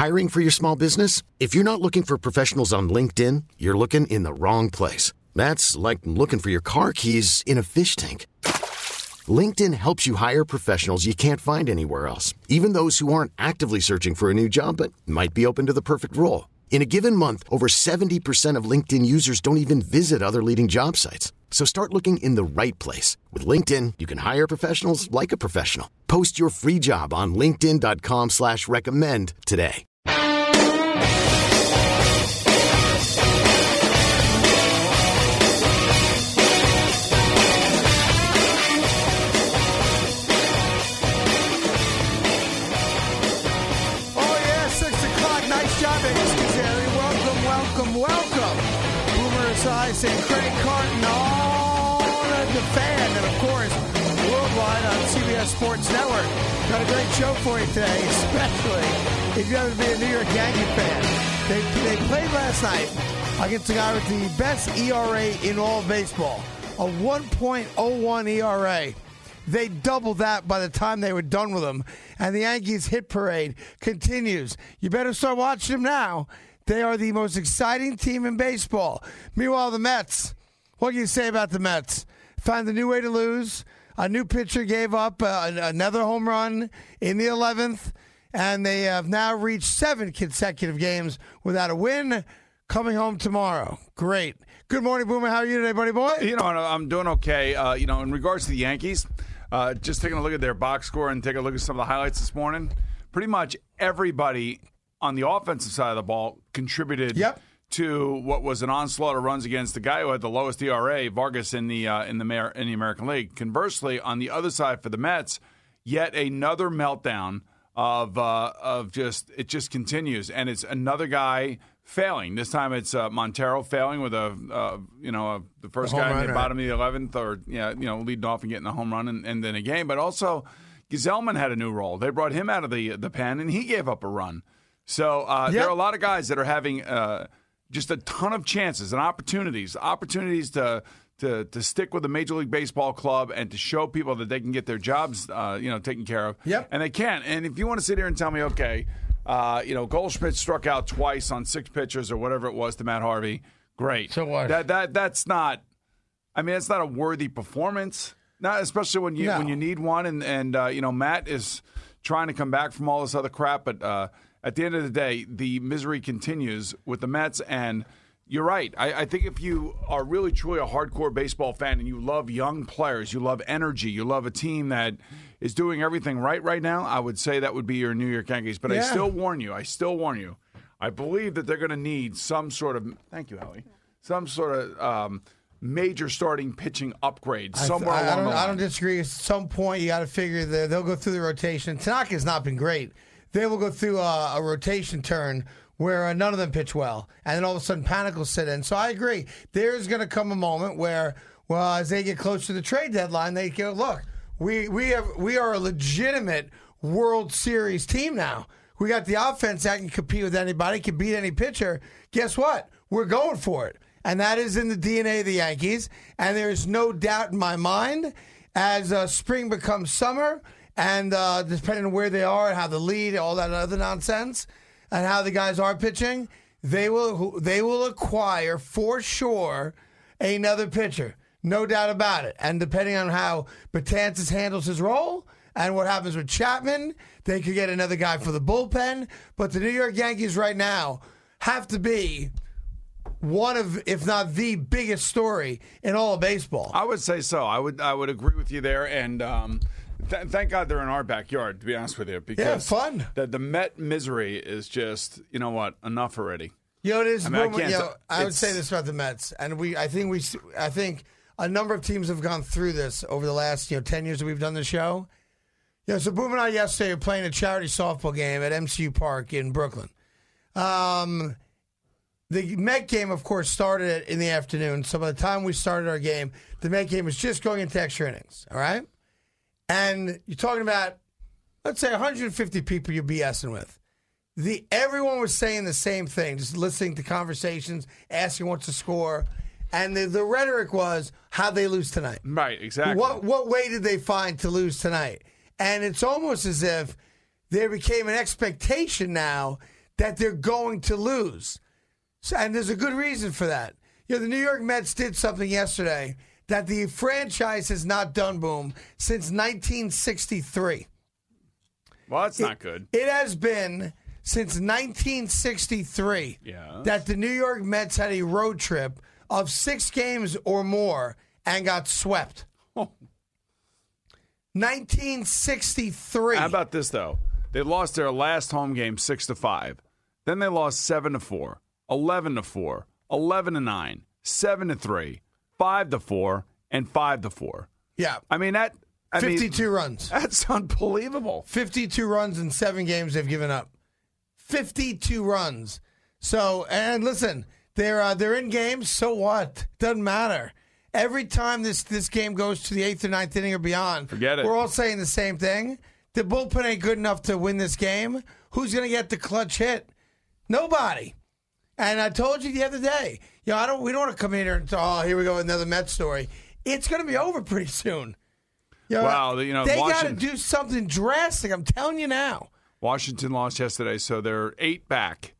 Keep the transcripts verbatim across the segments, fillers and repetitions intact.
Hiring for your small business? If you're not looking for professionals on LinkedIn, you're looking in the wrong place. That's like looking for your car keys in a fish tank. LinkedIn helps you hire professionals you can't find anywhere else, even those who aren't actively searching for a new job but might be open to the perfect role. In a given month, over seventy percent of LinkedIn users don't even visit other leading job sites. So start looking in the right place. With LinkedIn, you can hire professionals like a professional. Post your free job on linkedin.com slash recommend today. And Craig Carton on the Fan, and of course, worldwide on C B S Sports Network. Got a great show for you today, especially if you happen to be a New York Yankee fan. They, they played last night against a guy with the best E R A in all of baseball, a one point oh one E R A. They doubled that by the time they were done with him, and the Yankees hit parade continues. You better start watching them now. They are the most exciting team in baseball. Meanwhile, the Mets, what can you say about the Mets? Found a new way to lose. A new pitcher gave up uh, another home run in the eleventh, and they have now reached seven consecutive games without a win. Coming home tomorrow. Great. Good morning, Boomer. How are you today, buddy boy? You know, I'm doing okay. Uh, you know, in regards to the Yankees, uh, just taking a look at their box score and taking a look at some of the highlights this morning, pretty much everybody on the offensive side of the ball contributed yep. to what was an onslaught of runs against the guy who had the lowest E R A, Vargas, in the uh, in the in the American League. Conversely, on the other side for the Mets, yet another meltdown of uh, of just it just continues, and it's another guy failing. This time it's uh, Montero failing with a uh, you know a, the first the guy run, in the right. bottom of the eleventh, or yeah you know leading off and getting a home run and, and then a game, but also Gesellman had a new role. They brought him out of the the pen, and he gave up a run. So uh, yep. there are a lot of guys that are having uh, just a ton of chances and opportunities, opportunities to, to to stick with a Major League Baseball club and to show people that they can get their jobs, uh, you know, taken care of. Yep. And they can. And if you want to sit here and tell me, okay, uh, you know, Goldschmidt struck out twice on six pitches or whatever it was to Matt Harvey, great. So what? That that that's not. I mean, it's not a worthy performance. Not especially when you no. when you need one. And and uh, you know, Matt is trying to come back from all this other crap, but. Uh, At the end of the day, the misery continues with the Mets, and you're right. I, I think if you are really, truly a hardcore baseball fan and you love young players, you love energy, you love a team that is doing everything right right now, I would say that would be your New York Yankees. But yeah. I still warn you, I still warn you, I believe that they're going to need some sort of, thank you, Howie, some sort of um, major starting pitching upgrade somewhere I, I, along don't, the line. I don't disagree. At some point, you got to figure that they'll go through the rotation. Tanaka's not been great. They will go through a, a rotation turn where uh, none of them pitch well, and then all of a sudden panic will sit in. So I agree. There's going to come a moment where, well, as they get close to the trade deadline, they go, look, we we have we are a legitimate World Series team now. We got the offense that can compete with anybody, can beat any pitcher. Guess what? We're going for it. And that is in the D N A of the Yankees. And there's no doubt in my mind, as uh, spring becomes summer, and uh, depending on where they are and how the lead, all that other nonsense, and how the guys are pitching, they will they will acquire for sure another pitcher, no doubt about it. And depending on how Betances handles his role and what happens with Chapman, they could get another guy for the bullpen. But the New York Yankees right now have to be one of, if not the biggest story in all of baseball. I would say so. I would I would agree with you there, and. Um, Th- thank God they're in our backyard, to be honest with you, because yeah, fun. The, the Met misery is just, you know what, enough already. You know, it is. I, mean, I, you know, t- I would say this about the Mets, and we, I think we, I think a number of teams have gone through this over the last, you know, ten years that we've done the show. Yeah, so Boom and I yesterday were playing a charity softball game at M C U Park in Brooklyn. Um, the Met game, of course, started in the afternoon. So by the time we started our game, the Met game was just going into extra innings. All right. And you're talking about, let's say, one hundred fifty people you're BSing with. The everyone was saying the same thing, just listening to conversations, asking what's the score. And the, the rhetoric was, how'd they lose tonight? Right, exactly. What what way did they find to lose tonight? And it's almost as if there became an expectation now that they're going to lose. So, and there's a good reason for that. You know, the New York Mets did something yesterday that the franchise has not done, Boom, since nineteen sixty-three. Well, that's it, not good. It has been since nineteen sixty-three yeah. that the New York Mets had a road trip of six games or more and got swept. Oh. nineteen sixty-three. How about this, though? They lost their last home game six to five. Then they lost seven to four, eleven to four, eleven to nine, seven to three, five to four, and five to four. Yeah. I mean, that. I fifty-two mean, runs. That's unbelievable. fifty-two runs in seven games they've given up. fifty-two runs. So, and listen, they're uh, they're in games, so what? Doesn't matter. Every time this, this game goes to the eighth or ninth inning or beyond, forget it. We're all saying the same thing. The bullpen ain't good enough to win this game. Who's going to get the clutch hit? Nobody. And I told you the other day, you know, I don't. We don't want to come in here and say, oh, here we go, another Mets story. It's going to be over pretty soon. You know, wow, you know, they got to Washington, do something drastic. I'm telling you now. Washington lost yesterday, so they're eight back.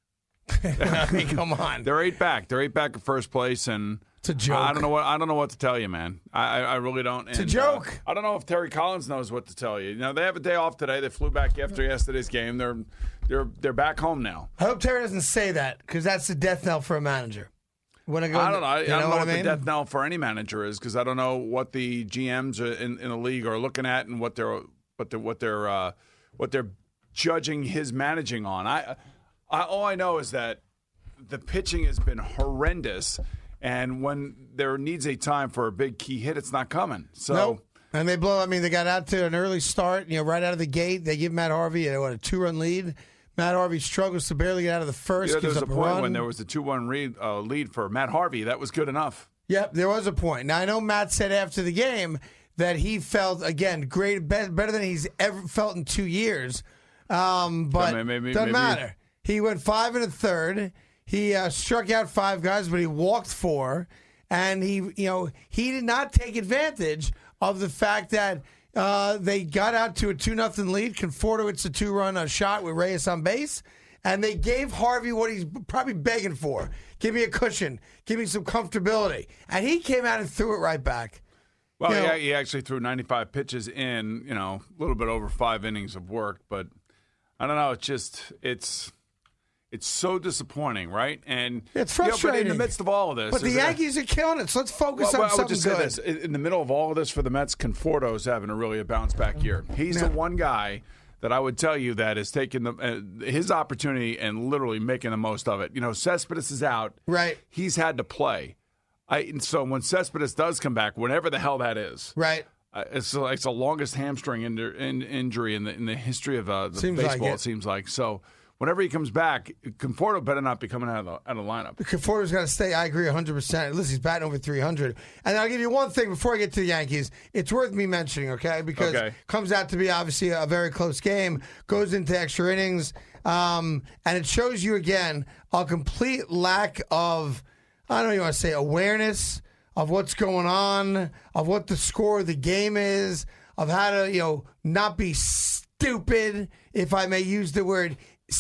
I mean, come on. They're eight back. They're eight back at first place, and it's a joke. I don't know what I don't know what to tell you, man. I, I really don't. It's and, a joke. Uh, I don't know if Terry Collins knows what to tell you. You know, they have a day off today. They flew back after yesterday's game. They're they're they're back home now. I hope Terry doesn't say that because that's the death knell for a manager. When I, go I don't know. I, you know I don't know what, what I mean? the death knell for any manager is because I don't know what the G Ms are in, in the league are looking at and what they're what they're what they're uh, what they're judging his managing on. I, I all I know is that the pitching has been horrendous, and when there needs a time for a big key hit, it's not coming. So. Nope. And they blow. I mean, they got out to an early start. You know, right out of the gate, they give Matt Harvey a, what, a two-run lead. Matt Harvey struggles to barely get out of the first. Yeah, there was gives a up point run. when there was a two-one lead, uh, lead for Matt Harvey. That was good enough. Yep, there was a point. Now I know Matt said after the game that he felt again great, better than he's ever felt in two years. Um, but maybe, maybe, doesn't maybe. matter. He went five and a third. He uh, struck out five guys, but he walked four, and he, you know, he did not take advantage of the fact that uh, they got out to a two nothing lead. Conforto hits a two run uh, shot with Reyes on base, and they gave Harvey what he's probably begging for: give me a cushion, give me some comfortability, and he came out and threw it right back. Well, You know- yeah, he actually threw ninety-five pitches in, you know, a little bit over five innings of work, but I don't know. It's just it's. It's so disappointing, right? And It's you know, but in frustrating. the midst of all of this, But the is there- Yankees are killing it, so let's focus Well, on well, I would something just say good. this: in, in the middle of all of this for the Mets, Conforto's having a really a bounce back year. He's Yeah. the one guy that I would tell you that is taking the, uh, his opportunity and literally making the most of it. You know, Cespedes is out, Right. He's had to play. I and so when Cespedes does come back, whenever the hell that is, Right. Uh, it's like it's the longest hamstring in, in, injury in the in the history of uh, the Seems like baseball. it. it seems like so. Whenever he comes back, Conforto better not be coming out of the, out of the lineup. Conforto's got to stay. I agree one hundred percent. Listen, he's batting over three hundred. And I'll give you one thing before I get to the Yankees. It's worth me mentioning, okay? Because Okay. it comes out to be obviously a very close game, goes into extra innings, um, and it shows you again a complete lack of, I don't know what you want to say, awareness of what's going on, of what the score of the game is, of how to, you know, not be stupid, if I may use the word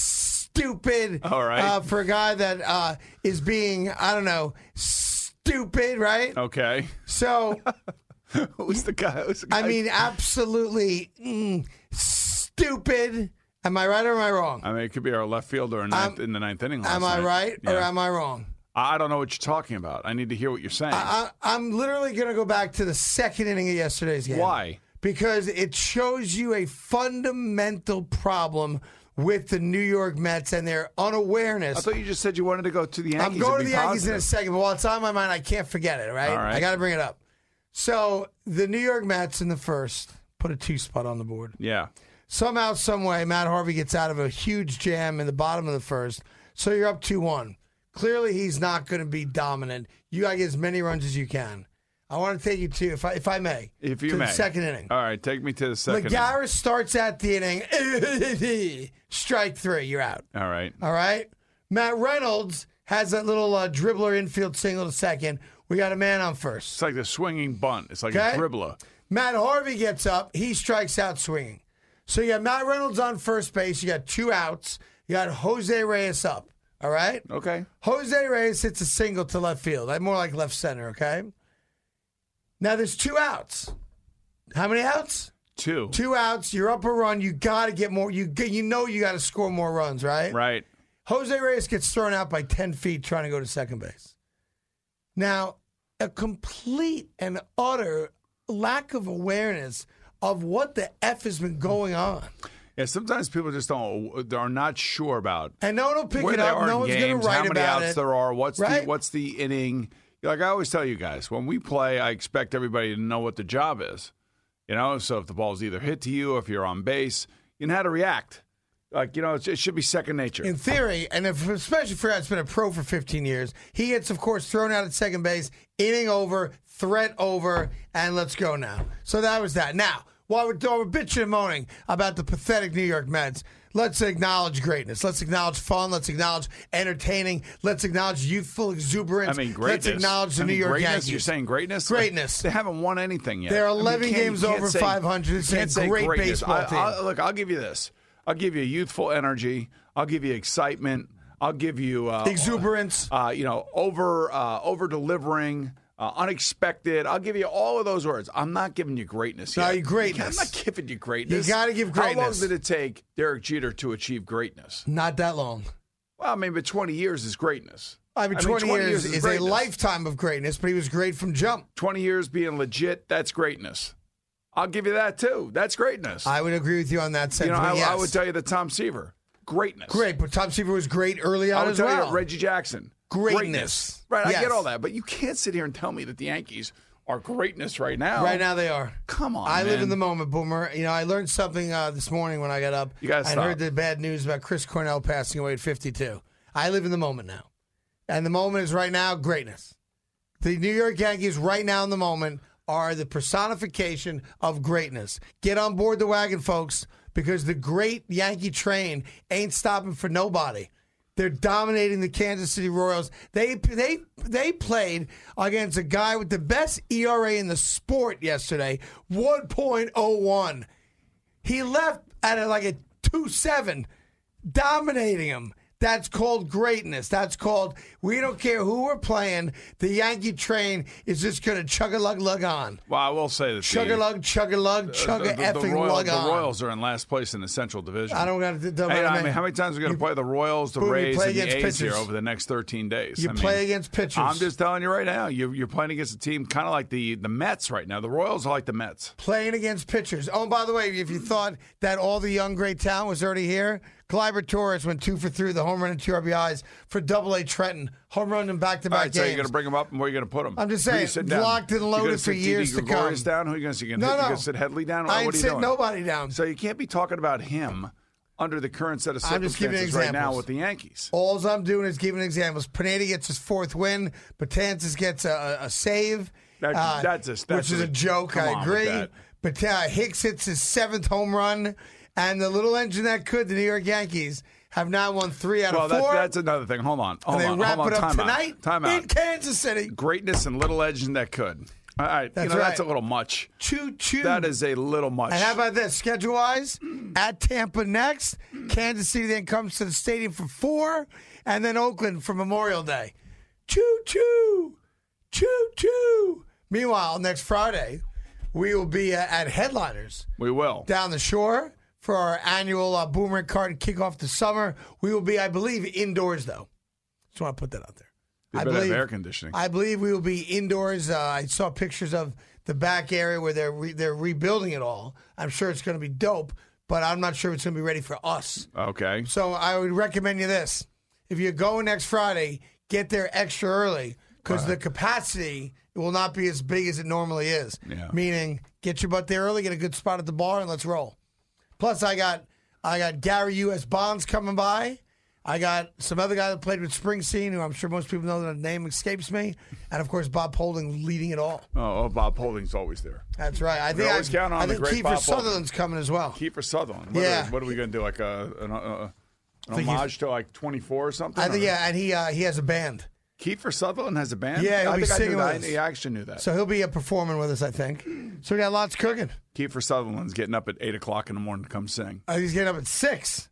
stupid. All right. Uh, for a guy that uh, is being, I don't know, stupid, right? Okay. So, Who's the guy? Who's the guy? I mean, absolutely mm, stupid. Am I right or am I wrong? I mean, it could be our left fielder in, ninth, in the ninth inning. Last Am I night. right or Yeah. am I wrong? I don't know what you're talking about. I need to hear what you're saying. I, I'm literally going to go back to the second inning of yesterday's game. Why? Because it shows you a fundamental problem with the New York Mets and their unawareness. I thought you just said you wanted to go to the Yankees. I'm going and to be the Yankees in a positive. second, but while it's on my mind, I can't forget it, right? All right. I got to bring it up. So the New York Mets in the first put a two spot on the board. Yeah. Somehow, some way, Matt Harvey gets out of a huge jam in the bottom of the first. So you're up two one. Clearly, he's not going to be dominant. You got to get as many runs as you can. I want to take you to, if I, if I may, If you to may. the second inning. All right, take me to the second. McGarris starts at the inning. Strike three. You're out. All right. All right. Matt Reynolds has that little uh, dribbler infield single to second. We got a man on first. It's like the swinging bunt. It's like Okay. a dribbler. Matt Harvey gets up. He strikes out swinging. So you got Matt Reynolds on first base. You got two outs. You got Jose Reyes up. All right? Okay. Jose Reyes hits a single to left field. More like left center, okay? Now there's two outs. How many outs? Two. Two outs. You're up a run. You got to get more. You you know you got to score more runs, right? Right. Jose Reyes gets thrown out by ten feet trying to go to second base. Now, a complete and utter lack of awareness of what the F has been going on. Yeah, sometimes people just don't are not sure about and no one will pick where it they up. are No in one's games, going to write how many about outs it. there are, what's right? the what's the inning. Like I always tell you guys, when we play, I expect everybody to know what the job is. You know, so if the ball's either hit to you, if you're on base, you know how to react. Like, you know, it, it should be second nature. In theory, and if, especially for a guy that's been a pro for fifteen years, he gets, of course, thrown out at second base, inning over, threat over, and let's go now. So that was that. Now, while we're, while we're bitching and moaning about the pathetic New York Mets, let's acknowledge greatness. Let's acknowledge fun. Let's acknowledge entertaining. Let's acknowledge youthful exuberance. I mean, greatness. Let's acknowledge the I mean, New York greatness? Yankees. You're saying greatness? Greatness. They haven't won anything yet. They're I mean, eleven you can't- games you can't over say- five hundred. It's you a can't say great greatness. baseball I, team. I, look, I'll give you this. I'll give you youthful energy. I'll give you excitement. I'll give you uh, Exuberance. Uh, you know, over uh, over delivering. Uh, unexpected. I'll give you all of those words. I'm not giving you greatness No, yet. you greatness. I'm not giving you greatness. You gotta give How long greatness. did it take Derek Jeter to achieve greatness? Not that long. Well, I mean, but twenty years is greatness. I mean, twenty, years, is greatness. a lifetime of greatness, but he was great from jump. twenty years being legit, that's greatness. I'll give you that, too. That's greatness. I would agree with you on that you sentiment. know, I, yes. I would tell you that Tom Seaver, greatness. Great, but Tom Seaver was great early I on would as tell well. you Reggie Jackson, Greatness. Right, I Yes. get all that, but you can't sit here and tell me that the Yankees are greatness right now. Right now they are. Come on, I live man. in the moment, Boomer. You know, I learned something uh, this morning when I got up. You gotta I stop. heard the bad news about Chris Cornell passing away at fifty-two. I live in the moment now. And the moment is right now greatness. The New York Yankees right now in the moment are the personification of greatness. Get on board the wagon, folks, because the great Yankee train ain't stopping for nobody. They're dominating the Kansas City Royals. They they they played against a guy with the best E R A in the sport yesterday, one point oh one. He left at a, like a two seven, dominating him. That's called greatness. That's called, we don't care who we're playing. The Yankee train is just going to chug-a-lug-lug on. Well, I will say that the- Chug-a-lug, chug-a-lug, the, the, chug-a-effing the, Royal- lug the on. Royals are in last place in the Central Division. I don't got to do Hey, I it. mean, how many times are we going to You- play the Royals, the Boom, you Rays, play and the against A's here pitchers. over the next thirteen days? You I play mean, against pitchers. I'm just telling you right now, you're, you're playing against a team kind of like the, the Mets right now. The Royals are like the Mets. Playing against pitchers. Oh, and by the way, if you thought that all the young, great talent was already here, Gleyber Torres went two for three with the home run and two R B Is for Double A Trenton. Home run in back-to-back All right, so games. you're going to bring them up, and where are you going to put them? I'm just Who saying, you sitting down? locked and You loaded gonna for sit years Didi to Gregorius come. down? Who are you going to sit? You No, going no. to sit Headley down? Or I ain't what are you sitting doing? nobody down. So you can't be talking about him under the current set of I'm just giving circumstances right now examples. with the Yankees. All I'm doing is giving examples. Pineda gets his fourth win. Betances gets a, a, a save, That- uh, that's a- that's which is a- a joke. come I on with agree. that. But uh, Hicks hits his seventh home run, and the little engine that could, the New York Yankees, have now won three out Well, of that's, four. that's another thing. Hold on. Hold and they on. wrap hold on. it up Time tonight Out. Time in out. Kansas City. Greatness and little legend that could. All right. That's you know, right. That's a little much. Choo choo. That is a little much. And how about this? Schedule wise, at Tampa next. Kansas City then comes to the stadium for four, and then Oakland for Memorial Day. Choo choo. Choo choo. Meanwhile, next Friday, we will be uh, at Headliners we will. down the shore for our annual uh, Boomerang Card and kick off the summer. We will be, I believe, indoors, though. Just want to put that out there. You I better have believe air conditioning. I believe we will be indoors. Uh, I saw pictures of the back area where they're re- they're rebuilding it all. I'm sure it's going to be dope, but I'm not sure it's going to be ready for us. Okay. So I would recommend you this: if you're going next Friday, get there extra early because the capacity will not be as big as it normally is. Yeah. Meaning, get your butt there early, get a good spot at the bar, and let's roll. Plus, I got I got Gary U S Bonds coming by. I got some other guy that played with Springsteen, who I'm sure most people know the name escapes me, and of course Bob Holding leading it all. Oh, oh, Bob Holding's always there. That's right. I We think always I, count on I the think great Kiefer Bob Sutherland's coming as well. Kiefer Sutherland. What Yeah. Are, what are we going to do? Like a, an, a, an think homage to like twenty-four or something? I think Or- yeah, and he uh, he has a band, Kiefer Sutherland has a band? Yeah, he'll I be think I singing knew with that. us. I actually knew that. so he'll be uh, performing with us. I think. So we got lots cooking. Kiefer Sutherland's getting up at eight o'clock in the morning to come sing. Uh, he's getting up at six.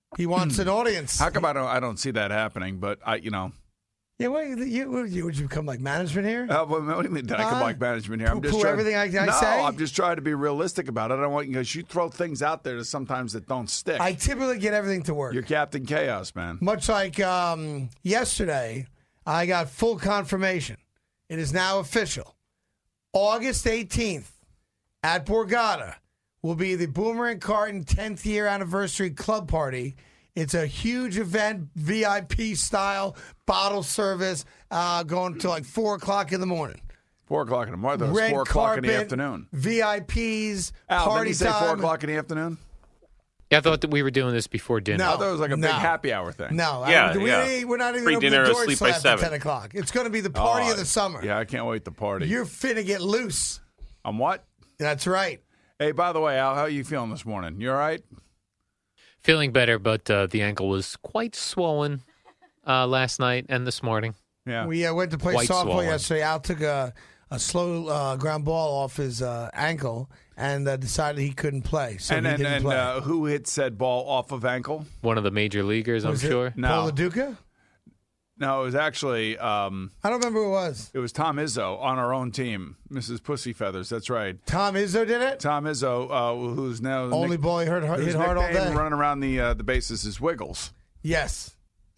He wants an audience. How come I don't, I don't see that happening? But, I, you know. Yeah, what, you, what, you, would you become like management here? Uh, what, what do you mean did I come Uh, like management here? I'm just poo-poo trying, everything I- I no, say? I'm just trying to be realistic about it. I don't want, because you throw things out there that sometimes that don't stick. I typically get everything to work. You're Captain Chaos, man. Much like um, yesterday, I got full confirmation. It is now official. August eighteenth at Borgata will be the Boomerang Carton tenth year anniversary club party. It's a huge event, V I P style, bottle service, uh, going to like four o'clock in the morning. Four o'clock in the morning. It was Red four o'clock in the carpet, afternoon. V I Ps, Al, didn't party you say time. four o'clock in the afternoon? Yeah, I thought that we were doing this before dinner. No. I thought it was like a No. big happy hour thing. No, Yeah, I, we, yeah. we're not even Free opening dinner, the doors sleep till by after seven. ten o'clock. It's going to be the party Oh, of the summer. Yeah, I can't wait to party. You're finna get loose. On what? That's right. Hey, by the way, Al, how are you feeling this morning? You all right? Feeling better, but uh, the ankle was quite swollen uh, last night and this morning. Yeah. We uh, went to play Quite softball swollen. yesterday. Al took a, a slow uh, ground ball off his uh, ankle and uh, decided he couldn't play. So and he and, didn't and play. uh, who hit said ball off of ankle? One of the major leaguers, I'm Was it sure. No. Paul LaDuca? No, it was actually um, I don't remember who it was. it was Tom Izzo on our own team, Missus Pussy Feathers. That's right. Tom Izzo did it? Tom Izzo, uh, who's now Only nick- ball he heard, whose hit hard all nickname day. running around the uh, the bases is Wiggles. Yes.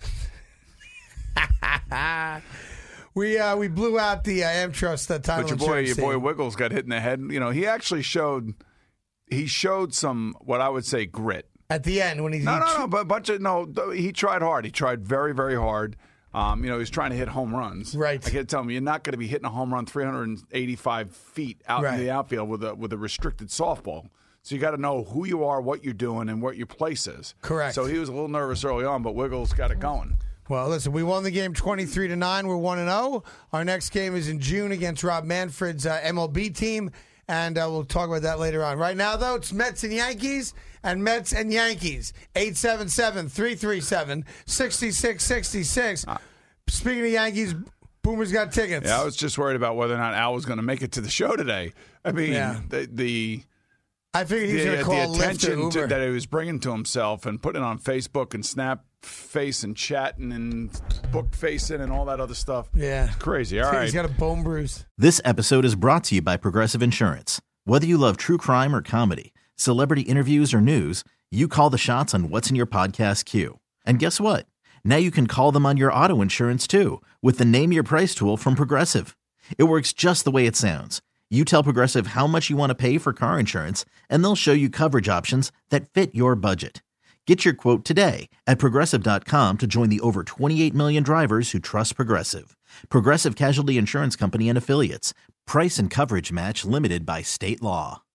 we uh, we blew out the uh, Amtrust uh, title But your boy, insurance your boy team. Wiggles got hit in the head. You know, he actually showed he showed some what I would say grit. At the end when he, No, he no, no, but a bunch of no. th- He tried hard. He tried very, very hard. Um, you know, he was trying to hit home runs. Right. I got to tell him, you're not going to be hitting a home run three hundred eighty-five feet out Right. in the outfield with a with a restricted softball. So you got to know who you are, what you're doing, and what your place is. Correct. So he was a little nervous early on, but Wiggles got it going. Well, listen, we won the game twenty-three to nine. We're one and oh. Our next game is in June against Rob Manfred's uh, M L B team, and uh, we'll talk about that later on. Right now, though, it's Mets and Yankees, and Mets and Yankees. eight seven seven, three three seven, six six six six. Speaking of Yankees, Boomer's got tickets. Yeah, I was just worried about whether or not Al was going to make it to the show today. I mean, Yeah. the the I figured he was going the, to call the Lyft or attention Uber. to, that he was bringing to himself and putting it on Facebook and Snap Face and chatting and book facing and all that other stuff. yeah. It's crazy. All right. He's got a bone bruise. This episode is brought to you by Progressive Insurance. Whether you love true crime or comedy, celebrity interviews or news, you call the shots on what's in your podcast queue. And guess what? Now you can call them on your auto insurance too with the Name Your Price tool from Progressive. It works just the way it sounds. You tell Progressive how much you want to pay for car insurance, and they'll show you coverage options that fit your budget. Get your quote today at Progressive dot com to join the over twenty-eight million drivers who trust Progressive. Progressive Casualty Insurance Company and Affiliates. Price and coverage match limited by state law.